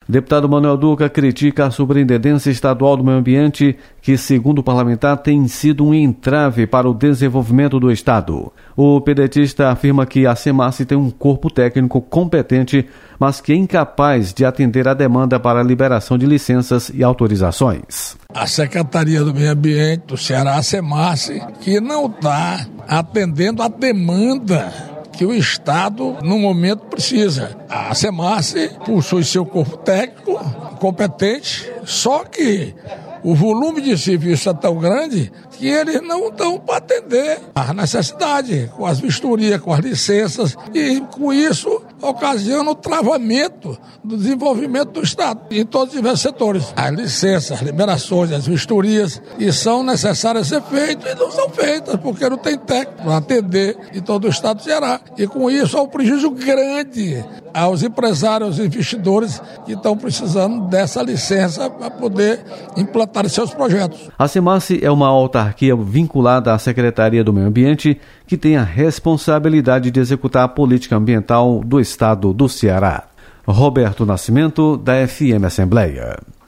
Deputado Manuel Duca critica a Superintendência Estadual do Meio Ambiente, que, segundo o parlamentar, tem sido um entrave para o desenvolvimento do Estado. O pedetista afirma que a SEMASSE tem um corpo técnico competente, mas que é incapaz de atender a demanda para a liberação de licenças e autorizações. A Secretaria do Meio Ambiente do Ceará, a SEMASSE, que não está atendendo a demanda que o Estado, no momento, precisa. A SEMASSE possui seu corpo técnico competente, só que o volume de serviço é tão grande que eles não estão para atender a necessidade, com as vistorias, com as licenças, e com isso ocasiona o travamento do desenvolvimento do Estado em todos os diversos setores. As licenças, as liberações, as vistorias, e são necessárias ser feitas e não são feitas, porque não tem técnico para atender em todo o Estado do Ceará. E com isso há um prejuízo grande aos empresários, aos investidores que estão precisando dessa licença para poder implantar seus projetos. A SEMASSE é uma autarquia vinculada à Secretaria do Meio Ambiente, que tem a responsabilidade de executar a política ambiental do Estado do Ceará. Roberto Nascimento, da FM Assembleia.